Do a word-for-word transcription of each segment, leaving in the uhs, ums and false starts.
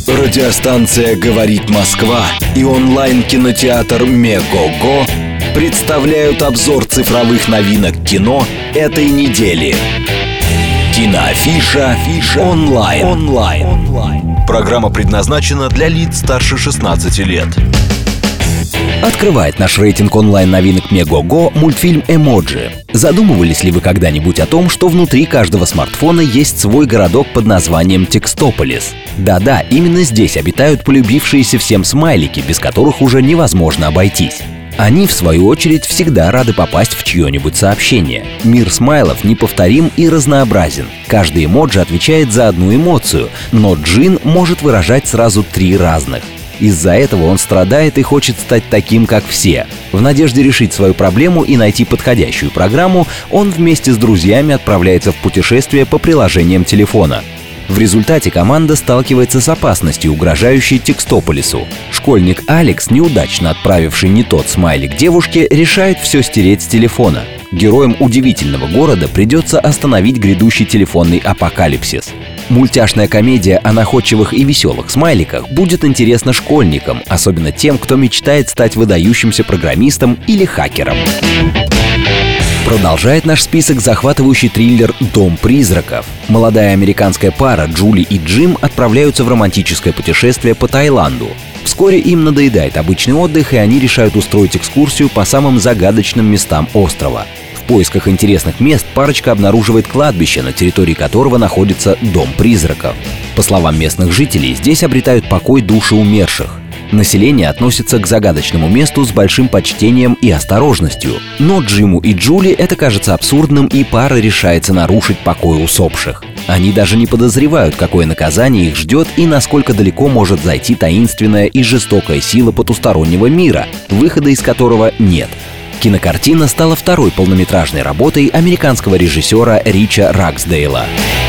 Радиостанция «Говорит Москва» и онлайн-кинотеатр «Мегого» представляют обзор цифровых новинок кино этой недели. Киноафиша онлайн. онлайн. Программа предназначена для лиц старше шестнадцати лет. Открывает наш рейтинг онлайн-новинок Мегого мультфильм «Эмоджи». Задумывались ли вы когда-нибудь о том, что внутри каждого смартфона есть свой городок под названием Текстополис? Да-да, именно здесь обитают полюбившиеся всем смайлики, без которых уже невозможно обойтись. Они, в свою очередь, всегда рады попасть в чье-нибудь сообщение. Мир смайлов неповторим и разнообразен. Каждый эмоджи отвечает за одну эмоцию, но Джин может выражать сразу три разных. Из-за этого он страдает и хочет стать таким, как все. В надежде решить свою проблему и найти подходящую программу, он вместе с друзьями отправляется в путешествие по приложениям телефона. В результате команда сталкивается с опасностью, угрожающей Текстополису. Школьник Алекс, неудачно отправивший не тот смайлик девушке, решает все стереть с телефона. Героям удивительного города придется остановить грядущий телефонный апокалипсис. Мультяшная комедия о находчивых и веселых смайликах будет интересна школьникам, особенно тем, кто мечтает стать выдающимся программистом или хакером. Продолжает наш список захватывающий триллер «Дом призраков». Молодая американская пара Джули и Джим отправляются в романтическое путешествие по Таиланду. Вскоре им надоедает обычный отдых, и они решают устроить экскурсию по самым загадочным местам острова. В поисках интересных мест парочка обнаруживает кладбище, на территории которого находится Дом призраков. По словам местных жителей, здесь обретают покой души умерших. Население относится к загадочному месту с большим почтением и осторожностью. Но Джиму и Джули это кажется абсурдным, и пара решается нарушить покой усопших. Они даже не подозревают, какое наказание их ждет и насколько далеко может зайти таинственная и жестокая сила потустороннего мира, выхода из которого нет. Кинокартина стала второй полнометражной работой американского режиссера Рича Раксдейла.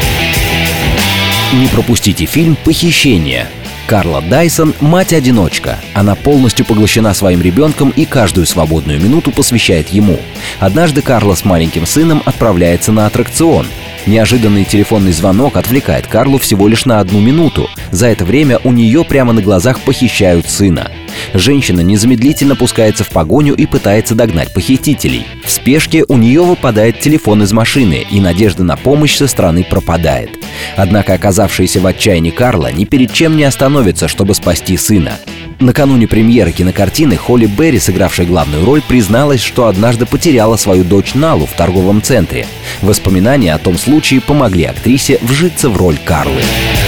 Не пропустите фильм «Похищение». Карла Дайсон – мать-одиночка. Она полностью поглощена своим ребенком и каждую свободную минуту посвящает ему. Однажды Карла с маленьким сыном отправляется на аттракцион. Неожиданный телефонный звонок отвлекает Карлу всего лишь на одну минуту. За это время у нее прямо на глазах похищают сына. Женщина незамедлительно пускается в погоню и пытается догнать похитителей. В спешке у нее выпадает телефон из машины, и надежда на помощь со стороны пропадает. Однако оказавшаяся в отчаянии Карла ни перед чем не остановится, чтобы спасти сына. Накануне премьеры кинокартины Холли Берри, сыгравшая главную роль, призналась, что однажды потеряла свою дочь Налу в торговом центре. Воспоминания о том случае помогли актрисе вжиться в роль Карлы.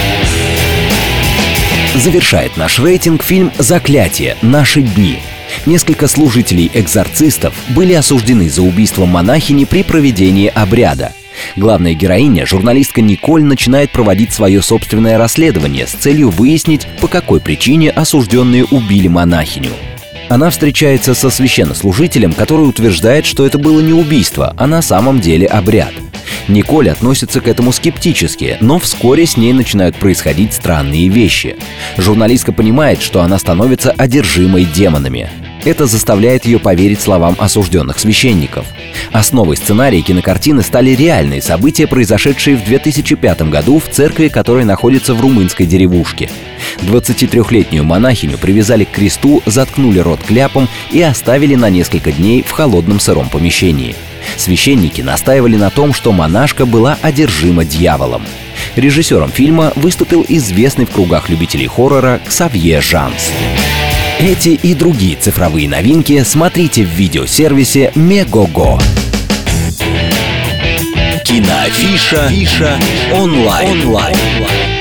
Завершает наш рейтинг фильм «Заклятие. Наши дни». Несколько служителей-экзорцистов были осуждены за убийство монахини при проведении обряда. Главная героиня, журналистка Николь, начинает проводить свое собственное расследование с целью выяснить, по какой причине осужденные убили монахиню. Она встречается со священнослужителем, который утверждает, что это было не убийство, а на самом деле обряд. Николь относится к этому скептически, но вскоре с ней начинают происходить странные вещи. Журналистка понимает, что она становится одержимой демонами. Это заставляет ее поверить словам осужденных священников. Основой сценария кинокартины стали реальные события, произошедшие в две тысячи пятом году в церкви, которая находится в румынской деревушке. двадцатитрёхлетнюю монахиню привязали к кресту, заткнули рот кляпом и оставили на несколько дней в холодном сыром помещении. Священники настаивали на том, что монашка была одержима дьяволом. Режиссером фильма выступил известный в кругах любителей хоррора Ксавье Жанс. Эти и другие цифровые новинки смотрите в видеосервисе Мегого. Киноафиша онлайн. онлайн.